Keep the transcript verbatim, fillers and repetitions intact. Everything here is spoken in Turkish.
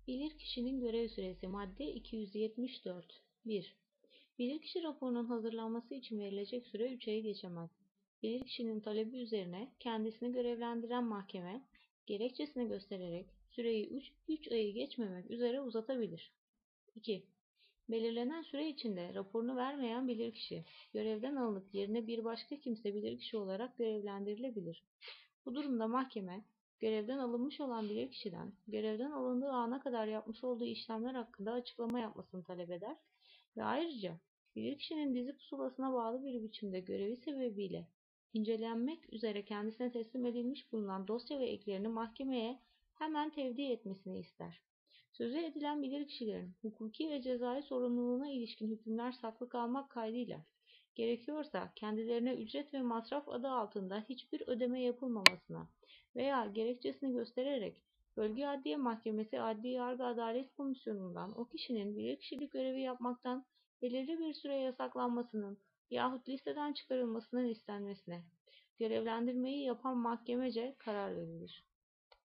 Bilirkişinin görev süresi madde iki yüz yetmiş dört. bir. Bilirkişi raporunun hazırlanması için verilecek süre üç ayı geçemez. Bilirkişinin talebi üzerine kendisini görevlendiren mahkeme, gerekçesini göstererek süreyi üç ayı geçmemek üzere uzatabilir. iki. Belirlenen süre içinde raporunu vermeyen bilirkişi, görevden alınıp yerine bir başka kimse bilirkişi olarak görevlendirilebilir. Bu durumda mahkeme, görevden alınmış olan bilirkişiden, görevden alındığı ana kadar yapmış olduğu işlemler hakkında açıklama yapmasını talep eder ve ayrıca bilirkişinin dizi pusulasına bağlı bir biçimde görevi sebebiyle incelenmek üzere kendisine teslim edilmiş bulunan dosya ve eklerini mahkemeye hemen tevdi etmesini ister. Sözü edilen bilirkişilerin hukuki ve cezai sorumluluğuna ilişkin hükümler saklı kalmak kaydıyla gerekiyorsa kendilerine ücret ve masraf adı altında hiçbir ödeme yapılmamasına veya gerekçesini göstererek Bölge Adliye Mahkemesi Adli Yargı Adalet Komisyonu'ndan o kişinin bilirkişilik görevi yapmaktan belirli bir süre yasaklanmasının yahut listeden çıkarılmasının istenmesine görevlendirmeyi yapan mahkemece karar verilir.